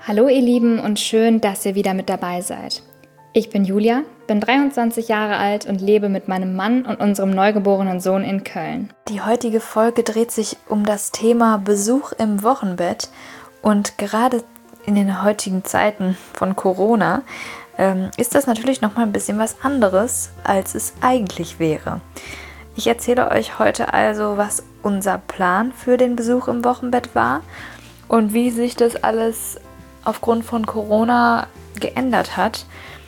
Hallo ihr Lieben und schön, dass ihr wieder mit dabei seid. Ich bin Julia, bin 23 Jahre alt und lebe mit meinem Mann und unserem neugeborenen Sohn in Köln. Die heutige Folge dreht sich um das Thema Besuch im Wochenbett und gerade in den heutigen Zeiten von Corona ist das natürlich nochmal ein bisschen was anderes, als es eigentlich wäre. Ich erzähle euch heute also, was unser Plan für den Besuch im Wochenbett war und wie sich das alles aufgrund von Corona geändert hat.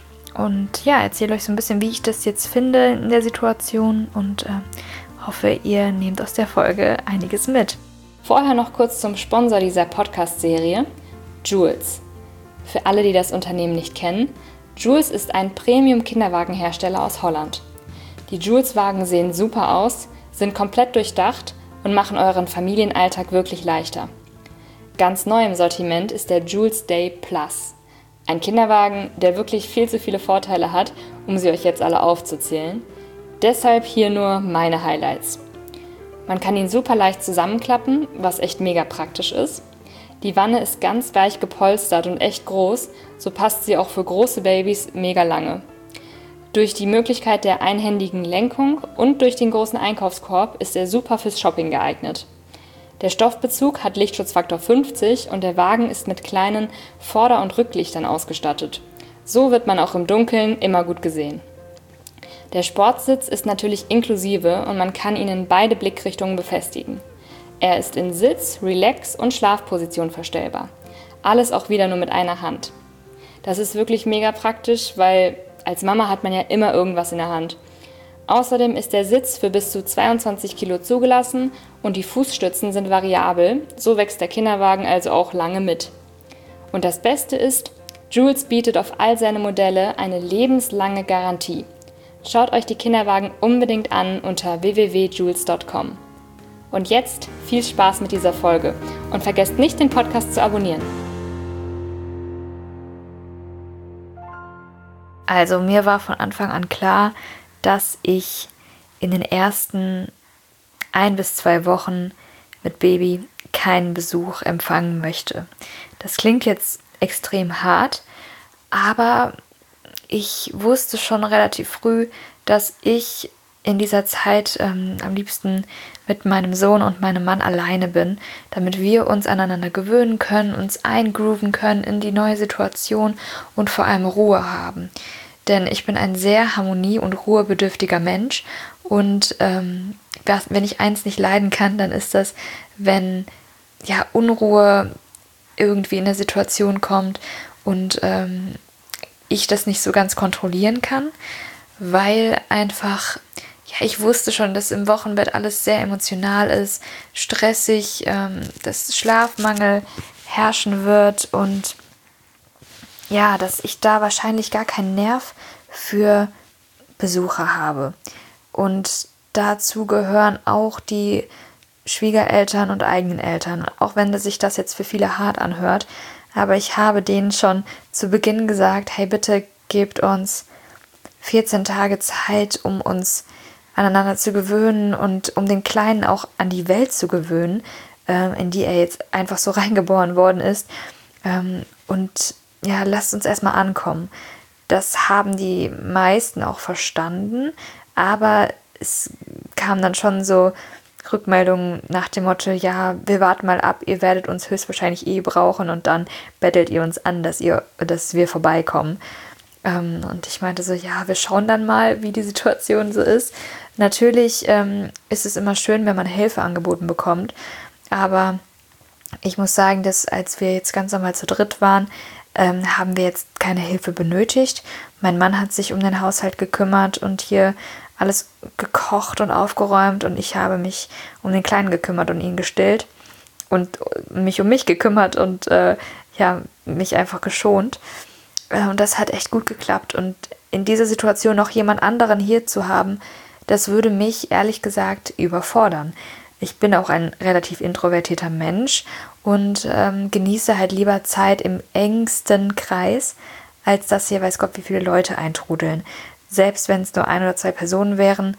Und ja, erzähle euch so ein bisschen, wie ich das jetzt finde in der Situation und hoffe, ihr nehmt aus der Folge einiges mit. Vorher noch kurz zum Sponsor dieser Podcast-Serie, Joules. Für alle, die das Unternehmen nicht kennen, Joules ist ein Premium-Kinderwagenhersteller aus Holland. Die Joules-Wagen sehen super aus, sind komplett durchdacht und machen euren Familienalltag wirklich leichter. Ganz neu im Sortiment ist der Joules Day Plus. Ein Kinderwagen, der wirklich viel zu viele Vorteile hat, um sie euch jetzt alle aufzuzählen. Deshalb hier nur meine Highlights. Man kann ihn super leicht zusammenklappen, was echt mega praktisch ist. Die Wanne ist ganz weich gepolstert und echt groß, so passt sie auch für große Babys mega lange. Durch die Möglichkeit der einhändigen Lenkung und durch den großen Einkaufskorb ist er super fürs Shopping geeignet. Der Stoffbezug hat Lichtschutzfaktor 50 und der Wagen ist mit kleinen Vorder- und Rücklichtern ausgestattet. So wird man auch im Dunkeln immer gut gesehen. Der Sportsitz ist natürlich inklusive und man kann ihn in beide Blickrichtungen befestigen. Er ist in Sitz-, Relax- und Schlafposition verstellbar. Alles auch wieder nur mit einer Hand. Das ist wirklich mega praktisch, weil als Mama hat man ja immer irgendwas in der Hand. Außerdem ist der Sitz für bis zu 22 Kilo zugelassen und die Fußstützen sind variabel, so wächst der Kinderwagen also auch lange mit. Und das Beste ist, Joules bietet auf all seine Modelle eine lebenslange Garantie. Schaut euch die Kinderwagen unbedingt an unter www.joules.com. Und jetzt viel Spaß mit dieser Folge und vergesst nicht, den Podcast zu abonnieren. Also mir war von Anfang an klar, dass ich in den ersten 1 bis 2 Wochen mit Baby keinen Besuch empfangen möchte. Das klingt jetzt extrem hart, aber ich wusste schon relativ früh, dass ich in dieser Zeit am liebsten mit meinem Sohn und meinem Mann alleine bin, damit wir uns aneinander gewöhnen können, uns eingrooven können in die neue Situation und vor allem Ruhe haben. Denn ich bin ein sehr harmonie- und ruhebedürftiger Mensch und wenn ich eins nicht leiden kann, dann ist das, wenn Unruhe irgendwie in der Situation kommt und ich das nicht so ganz kontrollieren kann, weil einfach, ich wusste schon, dass im Wochenbett alles sehr emotional ist, stressig, dass Schlafmangel herrschen wird und dass ich da wahrscheinlich gar keinen Nerv für Besucher habe. Und dazu gehören auch die Schwiegereltern und eigenen Eltern, auch wenn sich das jetzt für viele hart anhört. Aber ich habe denen schon zu Beginn gesagt, hey, bitte gebt uns 14 Tage Zeit, um uns aneinander zu gewöhnen und um den Kleinen auch an die Welt zu gewöhnen, in die er jetzt einfach so reingeboren worden ist. Und lasst uns erstmal ankommen. Das haben die meisten auch verstanden, aber es kam dann schon so Rückmeldungen nach dem Motto, wir warten mal ab, ihr werdet uns höchstwahrscheinlich brauchen und dann bettelt ihr uns an, dass wir vorbeikommen. Und ich meinte so, wir schauen dann mal, wie die Situation so ist. Natürlich ist es immer schön, wenn man Hilfe angeboten bekommt, aber ich muss sagen, dass als wir jetzt ganz normal zu dritt waren, haben wir jetzt keine Hilfe benötigt. Mein Mann hat sich um den Haushalt gekümmert und hier alles gekocht und aufgeräumt und ich habe mich um den Kleinen gekümmert und ihn gestillt und mich um mich gekümmert und mich einfach geschont. Und das hat echt gut geklappt und in dieser Situation noch jemand anderen hier zu haben, das würde mich ehrlich gesagt überfordern. Ich bin auch ein relativ introvertierter Mensch und genieße halt lieber Zeit im engsten Kreis, als dass hier weiß Gott wie viele Leute eintrudeln. Selbst wenn es nur 1 oder 2 Personen wären,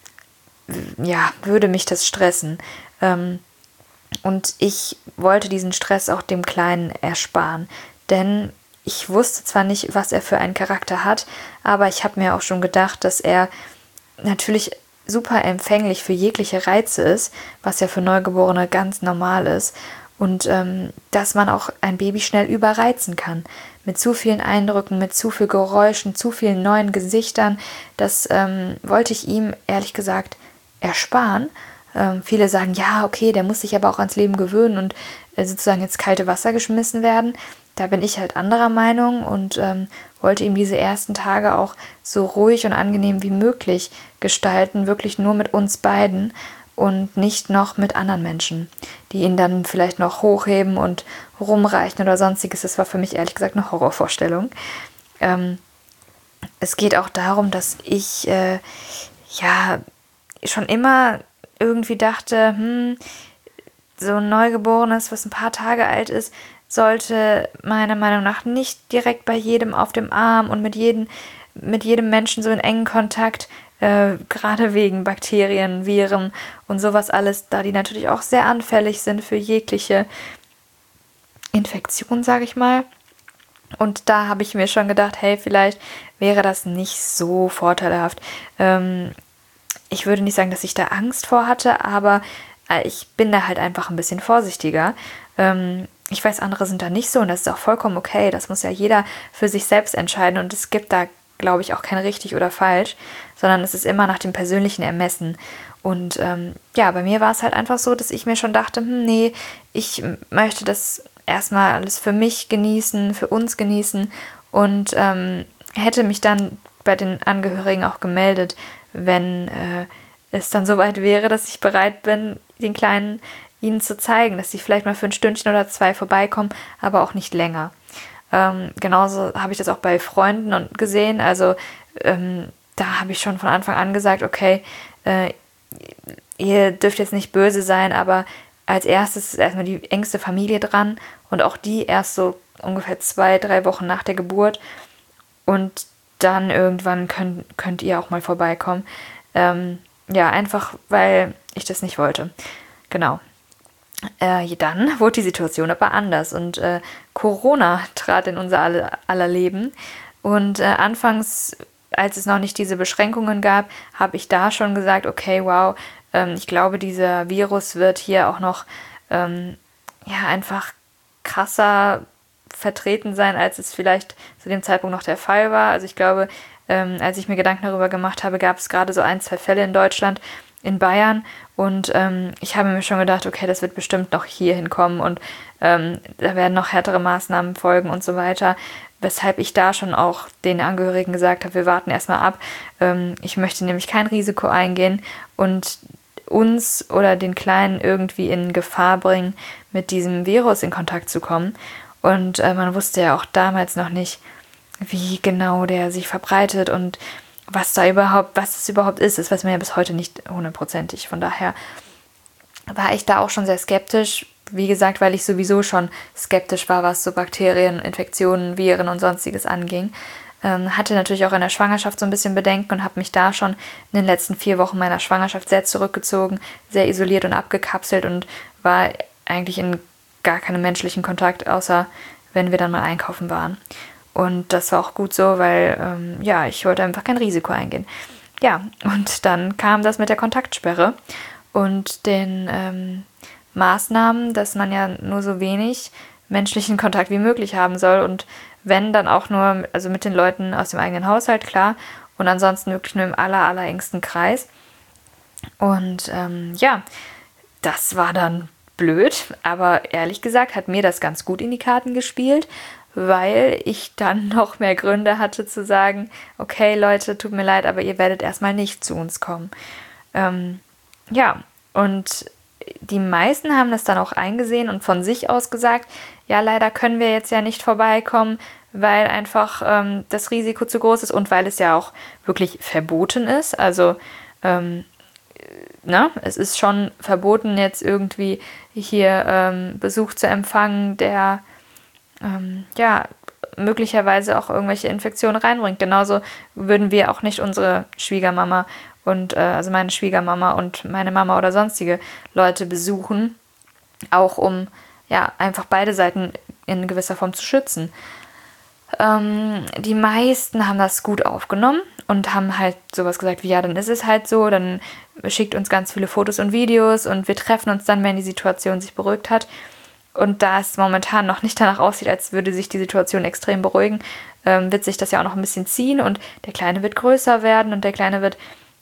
würde mich das stressen. Und ich wollte diesen Stress auch dem Kleinen ersparen. denn ich wusste zwar nicht, was er für einen Charakter hat, aber ich habe mir auch schon gedacht, dass er natürlich super empfänglich für jegliche Reize ist, was ja für Neugeborene ganz normal ist. Und dass man auch ein Baby schnell überreizen kann. Mit zu vielen Eindrücken, mit zu viel Geräuschen, zu vielen neuen Gesichtern. Das wollte ich ihm, ehrlich gesagt, ersparen. Viele sagen, ja, okay, der muss sich aber auch ans Leben gewöhnen und sozusagen ins kalte Wasser geschmissen werden. Da bin ich halt anderer Meinung und wollte ihm diese ersten Tage auch so ruhig und angenehm wie möglich gestalten, wirklich nur mit uns beiden und nicht noch mit anderen Menschen, die ihn dann vielleicht noch hochheben und rumreichen oder sonstiges. Das war für mich ehrlich gesagt eine Horrorvorstellung. Es geht auch darum, dass ich schon immer irgendwie dachte, so ein Neugeborenes, was ein paar Tage alt ist, sollte meiner Meinung nach nicht direkt bei jedem auf dem Arm und mit jedem Menschen so in engen Kontakt, gerade wegen Bakterien, Viren und sowas alles, da die natürlich auch sehr anfällig sind für jegliche Infektion, sage ich mal. Und da habe ich mir schon gedacht, hey, vielleicht wäre das nicht so vorteilhaft. Ich würde nicht sagen, dass ich da Angst vor hatte, aber ich bin da halt einfach ein bisschen vorsichtiger. Ich weiß, andere sind da nicht so und das ist auch vollkommen okay. Das muss ja jeder für sich selbst entscheiden und es gibt da, glaube ich, auch kein richtig oder falsch, sondern es ist immer nach dem persönlichen Ermessen. Und bei mir war es halt einfach so, dass ich mir schon dachte, nee, ich möchte das erstmal alles für mich genießen, für uns genießen und hätte mich dann bei den Angehörigen auch gemeldet, wenn es dann soweit wäre, dass ich bereit bin, den Kleinen ihnen zu zeigen, dass sie vielleicht mal für ein Stündchen oder 2 vorbeikommen, aber auch nicht länger. Genauso habe ich das auch bei Freunden gesehen. Also da habe ich schon von Anfang an gesagt, okay, ihr dürft jetzt nicht böse sein, aber als erstes ist erstmal die engste Familie dran und auch die erst so ungefähr 2-3 Wochen nach der Geburt und dann irgendwann könnt ihr auch mal vorbeikommen. Einfach, weil ich das nicht wollte. Genau. Dann wurde die Situation aber anders und Corona trat in unser aller Leben und anfangs, als es noch nicht diese Beschränkungen gab, habe ich da schon gesagt, okay, wow, ich glaube, dieser Virus wird hier auch noch einfach krasser vertreten sein, als es vielleicht zu dem Zeitpunkt noch der Fall war. Also ich glaube, als ich mir Gedanken darüber gemacht habe, gab es gerade so 1-2 Fälle in Deutschland, in Bayern und ich habe mir schon gedacht, okay, das wird bestimmt noch hier hinkommen und da werden noch härtere Maßnahmen folgen und so weiter, weshalb ich da schon auch den Angehörigen gesagt habe, wir warten erstmal ab. Ich möchte nämlich kein Risiko eingehen und uns oder den Kleinen irgendwie in Gefahr bringen, mit diesem Virus in Kontakt zu kommen. Und man wusste ja auch damals noch nicht, wie genau der sich verbreitet und was es überhaupt ist. Das weiß man ja bis heute nicht 100%. Von daher war ich da auch schon sehr skeptisch. Wie gesagt, weil ich sowieso schon skeptisch war, was so Bakterien, Infektionen, Viren und sonstiges anging. Hatte natürlich auch in der Schwangerschaft so ein bisschen Bedenken und habe mich da schon in den letzten 4 Wochen meiner Schwangerschaft sehr zurückgezogen, sehr isoliert und abgekapselt und war eigentlich in gar keinem menschlichen Kontakt, außer wenn wir dann mal einkaufen waren. Und das war auch gut so, weil ich wollte einfach kein Risiko eingehen. Ja, und dann kam das mit der Kontaktsperre und den Maßnahmen, dass man ja nur so wenig menschlichen Kontakt wie möglich haben soll und wenn, dann auch nur, also mit den Leuten aus dem eigenen Haushalt, klar, und ansonsten wirklich nur im allerengsten Kreis. Und das war dann blöd, aber ehrlich gesagt hat mir das ganz gut in die Karten gespielt, weil ich dann noch mehr Gründe hatte zu sagen, okay Leute, tut mir leid, aber ihr werdet erstmal nicht zu uns kommen. Und die meisten haben das dann auch eingesehen und von sich aus gesagt, ja, leider können wir jetzt ja nicht vorbeikommen, weil einfach das Risiko zu groß ist und weil es ja auch wirklich verboten ist. Also es ist schon verboten, jetzt irgendwie hier Besuch zu empfangen, der möglicherweise auch irgendwelche Infektionen reinbringt. Genauso würden wir auch nicht unsere Schwiegermama und also meine Schwiegermama und meine Mama oder sonstige Leute besuchen, auch um einfach beide Seiten in gewisser Form zu schützen. Die meisten haben das gut aufgenommen und haben halt sowas gesagt wie, ja, dann ist es halt so, dann schickt uns ganz viele Fotos und Videos und wir treffen uns dann, wenn die Situation sich beruhigt hat. Und da es momentan noch nicht danach aussieht, als würde sich die Situation extrem beruhigen, wird sich das ja auch noch ein bisschen ziehen und der Kleine wird größer werden und der Kleine wird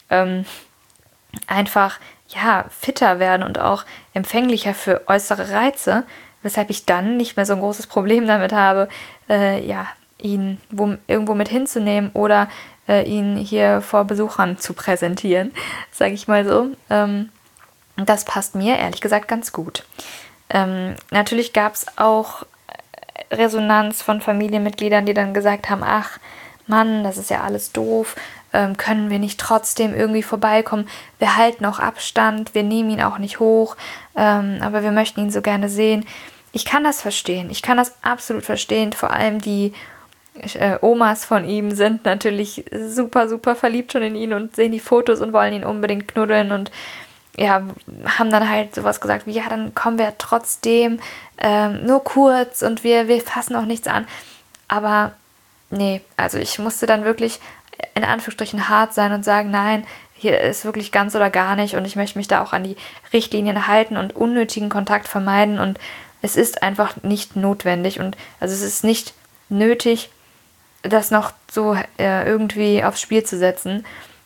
einfach fitter werden und auch empfänglicher für äußere Reize, weshalb ich dann nicht mehr so ein großes Problem damit habe, ihn irgendwo mit hinzunehmen oder ihn hier vor Besuchern zu präsentieren, sage ich mal so. Das passt mir ehrlich gesagt ganz gut. Natürlich gab es auch Resonanz von Familienmitgliedern, die dann gesagt haben, ach Mann, das ist ja alles doof, können wir nicht trotzdem irgendwie vorbeikommen, wir halten auch Abstand, wir nehmen ihn auch nicht hoch, aber wir möchten ihn so gerne sehen. Ich kann das verstehen, ich kann das absolut verstehen, vor allem die Omas von ihm sind natürlich super, super verliebt schon in ihn und sehen die Fotos und wollen ihn unbedingt knuddeln und haben dann halt sowas gesagt wie, ja, dann kommen wir trotzdem nur kurz und wir fassen auch nichts an. Aber nee, also ich musste dann wirklich in Anführungsstrichen hart sein und sagen, nein, hier ist wirklich ganz oder gar nicht und ich möchte mich da auch an die Richtlinien halten und unnötigen Kontakt vermeiden und es ist einfach nicht notwendig und also es ist nicht nötig, das noch so irgendwie aufs Spiel zu setzen.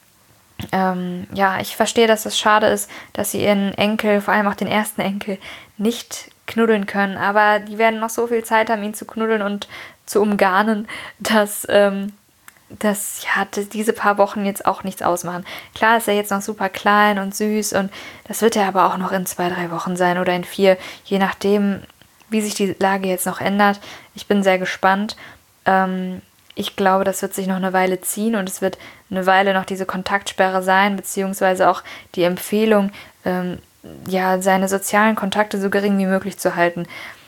Ich verstehe, dass es schade ist, dass sie ihren Enkel, vor allem auch den ersten Enkel, nicht knuddeln können, aber die werden noch so viel Zeit haben, ihn zu knuddeln und zu umgarnen, dass diese paar Wochen jetzt auch nichts ausmachen. Klar ist er jetzt noch super klein und süß und das wird er aber auch noch in 2-3 Wochen sein oder in 4, je nachdem, wie sich die Lage jetzt noch ändert. Ich bin sehr gespannt. Ich glaube, das wird sich noch eine Weile ziehen und es wird eine Weile noch diese Kontaktsperre sein, beziehungsweise auch die Empfehlung, seine sozialen Kontakte so gering wie möglich zu halten.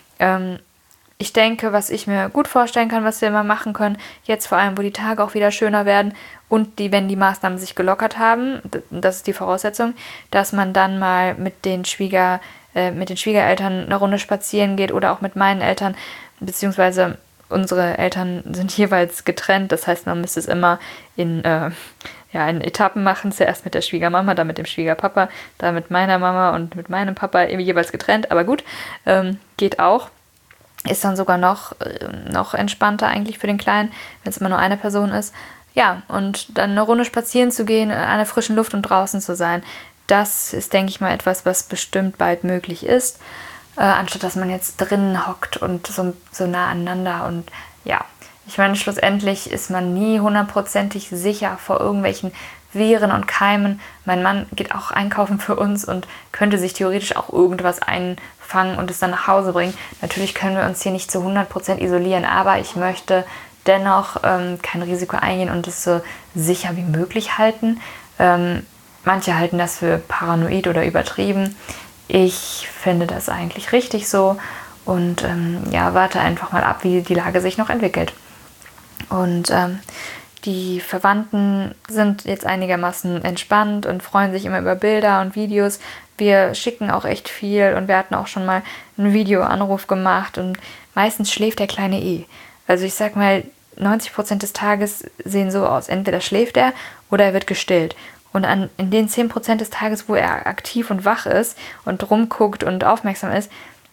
Ich denke, was ich mir gut vorstellen kann, was wir immer machen können, jetzt vor allem, wo die Tage auch wieder schöner werden und wenn die Maßnahmen sich gelockert haben, das ist die Voraussetzung, dass man dann mal mit den Schwiegereltern eine Runde spazieren geht oder auch mit meinen Eltern, beziehungsweise unsere Eltern sind jeweils getrennt, das heißt, man müsste es immer in Etappen machen, zuerst mit der Schwiegermama, dann mit dem Schwiegerpapa, dann mit meiner Mama und mit meinem Papa jeweils getrennt, aber gut, geht auch. Ist dann sogar noch entspannter eigentlich für den Kleinen, wenn es immer nur eine Person ist. Ja, und dann eine Runde spazieren zu gehen, an der frischen Luft und draußen zu sein, das ist, denke ich mal, etwas, was bestimmt bald möglich ist, anstatt dass man jetzt drinnen hockt und so nah aneinander. Und ja, ich meine, schlussendlich ist man nie 100%ig sicher vor irgendwelchen Viren und Keimen. Mein Mann geht auch einkaufen für uns und könnte sich theoretisch auch irgendwas einfangen und es dann nach Hause bringen. Natürlich können wir uns hier nicht zu 100% isolieren, aber ich möchte dennoch kein Risiko eingehen und es so sicher wie möglich halten. Manche halten das für paranoid oder übertrieben. Ich finde das eigentlich richtig so und warte einfach mal ab, wie die Lage sich noch entwickelt. Und die Verwandten sind jetzt einigermaßen entspannt und freuen sich immer über Bilder und Videos. Wir schicken auch echt viel und wir hatten auch schon mal einen Videoanruf gemacht und meistens schläft der Kleine Also ich sag mal, 90% des Tages sehen so aus. Entweder schläft er oder er wird gestillt. Und in den 10% des Tages, wo er aktiv und wach ist und rumguckt und aufmerksam ist,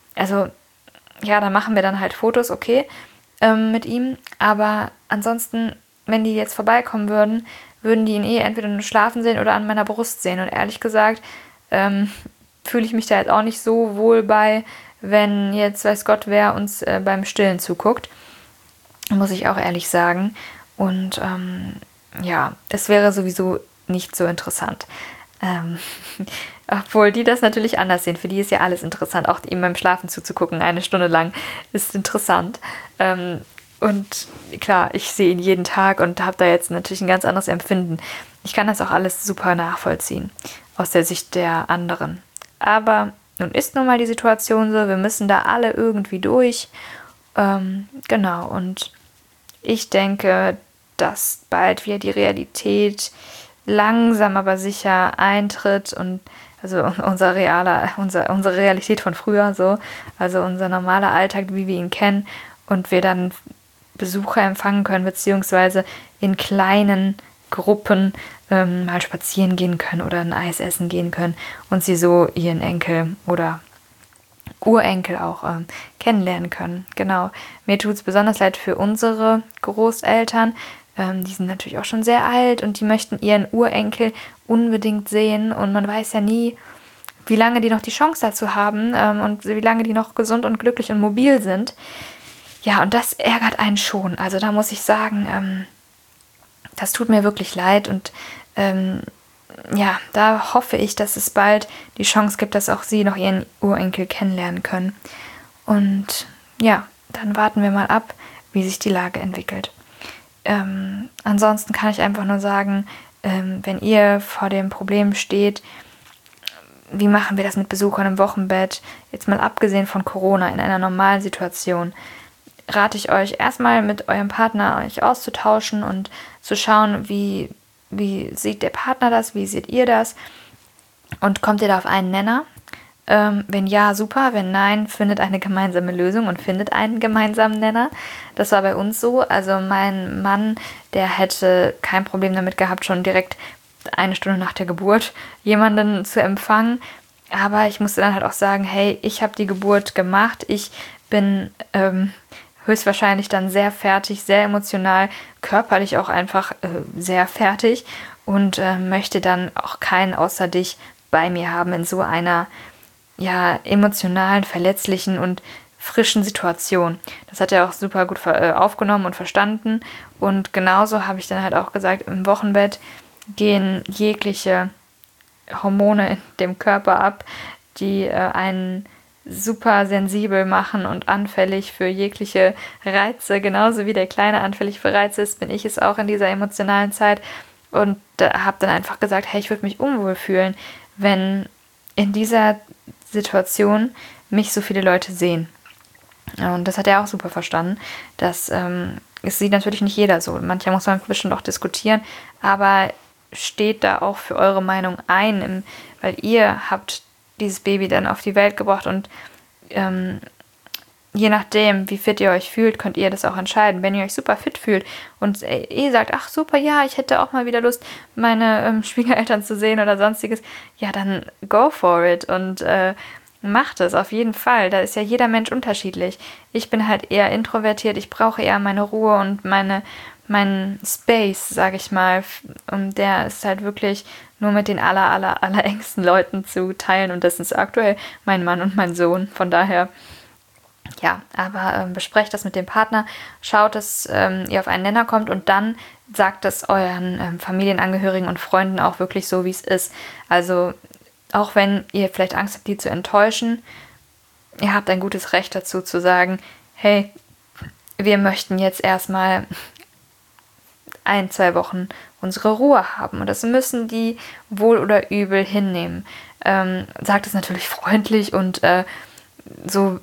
da machen wir dann halt Fotos, okay, mit ihm. Aber ansonsten, wenn die jetzt vorbeikommen würden die ihn entweder nur schlafen sehen oder an meiner Brust sehen. Und ehrlich gesagt, fühle ich mich da jetzt auch nicht so wohl bei, wenn jetzt weiß Gott wer uns beim Stillen zuguckt. Muss ich auch ehrlich sagen. Und es wäre sowieso nicht so interessant. Obwohl die das natürlich anders sehen. Für die ist ja alles interessant. Auch ihm beim Schlafen zuzugucken, 1 Stunde lang, ist interessant. Und klar, ich sehe ihn jeden Tag und habe da jetzt natürlich ein ganz anderes Empfinden. Ich kann das auch alles super nachvollziehen, aus der Sicht der anderen. Aber nun ist nun mal die Situation so, wir müssen da alle irgendwie durch. Genau, und ich denke, dass bald wieder die Realität langsam aber sicher eintritt und also unsere Realität von früher so, also unser normaler Alltag, wie wir ihn kennen, und wir dann Besucher empfangen können, beziehungsweise in kleinen Gruppen mal spazieren gehen können oder ein Eis essen gehen können und sie so ihren Enkel oder Urenkel auch kennenlernen können. Genau. Mir tut es besonders leid für unsere Großeltern. Die sind natürlich auch schon sehr alt und die möchten ihren Urenkel unbedingt sehen und man weiß ja nie, wie lange die noch die Chance dazu haben und wie lange die noch gesund und glücklich und mobil sind. Ja, und das ärgert einen schon. Also da muss ich sagen, das tut mir wirklich leid und ja, da hoffe ich, dass es bald die Chance gibt, dass auch sie noch ihren Urenkel kennenlernen können. Und ja, dann warten wir mal ab, wie sich die Lage entwickelt. Ansonsten kann ich einfach nur sagen, wenn ihr vor dem Problem steht, wie machen wir das mit Besuchern im Wochenbett, jetzt mal abgesehen von Corona, in einer normalen Situation, rate ich euch erstmal mit eurem Partner euch auszutauschen und zu schauen, wie sieht der Partner das, wie seht ihr das und kommt ihr da auf einen Nenner? Wenn ja, super, wenn nein, findet eine gemeinsame Lösung und findet einen gemeinsamen Nenner. Das war bei uns so, also mein Mann, der hätte kein Problem damit gehabt, schon direkt 1 Stunde nach der Geburt jemanden zu empfangen, aber ich musste dann halt auch sagen, hey, ich habe die Geburt gemacht, ich bin höchstwahrscheinlich dann sehr fertig, sehr emotional, körperlich auch einfach sehr fertig und möchte dann auch keinen außer dich bei mir haben in so einer ja emotionalen, verletzlichen und frischen Situation. Das hat er auch super gut aufgenommen und verstanden und genauso habe ich dann halt auch gesagt, im Wochenbett gehen jegliche Hormone in dem Körper ab, die einen super sensibel machen und anfällig für jegliche Reize. Genauso wie der Kleine anfällig für Reize ist, bin ich es auch in dieser emotionalen Zeit. Und habe dann einfach gesagt, hey, ich würde mich unwohl fühlen, wenn in dieser Situation mich so viele Leute sehen. Und das hat er auch super verstanden. Das sieht natürlich nicht jeder so. Manchmal muss man bestimmt auch diskutieren, aber steht da auch für eure Meinung ein, weil ihr habt dieses Baby dann auf die Welt gebracht und je nachdem, wie fit ihr euch fühlt, könnt ihr das auch entscheiden. Wenn ihr euch super fit fühlt und ihr sagt, ach super, ja, ich hätte auch mal wieder Lust, meine Schwiegereltern zu sehen oder sonstiges, ja, dann go for it und macht es auf jeden Fall. Da ist ja jeder Mensch unterschiedlich. Ich bin halt eher introvertiert, ich brauche eher meine Ruhe und meinen Space, sage ich mal. Und der ist halt wirklich nur mit den allerengsten Leuten zu teilen. Und das ist aktuell mein Mann und mein Sohn. Von daher, ja, aber besprecht das mit dem Partner. Schaut, dass ihr auf einen Nenner kommt und dann sagt es euren Familienangehörigen und Freunden auch wirklich so, wie es ist. Also auch wenn ihr vielleicht Angst habt, die zu enttäuschen, ihr habt ein gutes Recht dazu zu sagen, hey, wir möchten jetzt erstmal 1-2 Wochen unsere Ruhe haben. Und das müssen die wohl oder übel hinnehmen. Sagt es natürlich freundlich und so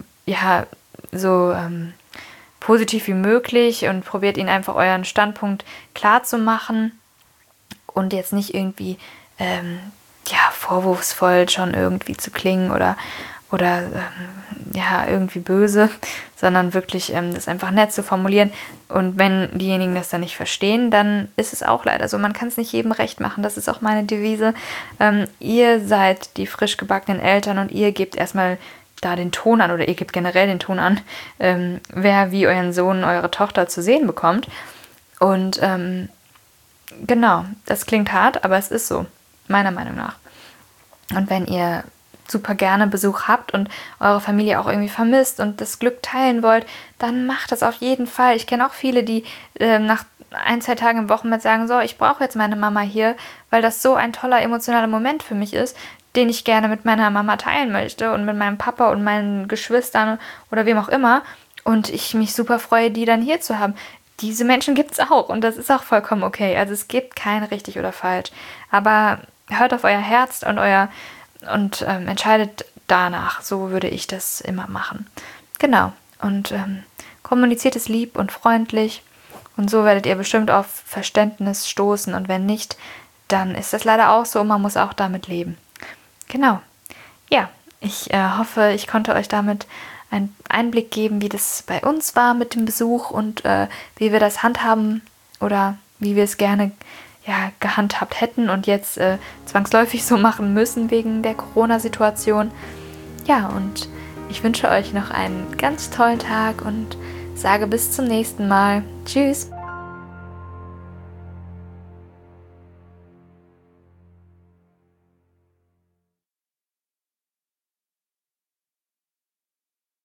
positiv wie möglich und probiert ihnen einfach euren Standpunkt klar zu machen und jetzt nicht irgendwie vorwurfsvoll schon irgendwie zu klingen oder irgendwie böse, sondern wirklich das einfach nett zu formulieren. Und wenn diejenigen das dann nicht verstehen, dann ist es auch leider so. Man kann es nicht jedem recht machen. Das ist auch meine Devise. Ihr seid die frisch gebackenen Eltern und ihr gebt erstmal da den Ton an oder ihr gebt generell den Ton an, wer wie euren Sohn, eure Tochter zu sehen bekommt. Und genau, das klingt hart, aber es ist so, meiner Meinung nach. Und wenn ihr super gerne Besuch habt und eure Familie auch irgendwie vermisst und das Glück teilen wollt, dann macht das auf jeden Fall. Ich kenne auch viele, die nach 1-2 Tagen im Wochenbett sagen, so, ich brauche jetzt meine Mama hier, weil das so ein toller emotionaler Moment für mich ist, den ich gerne mit meiner Mama teilen möchte und mit meinem Papa und meinen Geschwistern oder wem auch immer und ich mich super freue, die dann hier zu haben. Diese Menschen gibt es auch und das ist auch vollkommen okay. Also es gibt kein richtig oder falsch, aber hört auf euer Herz und entscheidet danach. So würde ich das immer machen. Genau. Und kommuniziert es lieb und freundlich. Und so werdet ihr bestimmt auf Verständnis stoßen. Und wenn nicht, dann ist das leider auch so. Man muss auch damit leben. Genau. Ja, ich hoffe, ich konnte euch damit einen Einblick geben, wie das bei uns war mit dem Besuch und wie wir das handhaben oder wie wir es gerne gehandhabt hätten und jetzt zwangsläufig so machen müssen wegen der Corona-Situation. Ja, und ich wünsche euch noch einen ganz tollen Tag und sage bis zum nächsten Mal. Tschüss!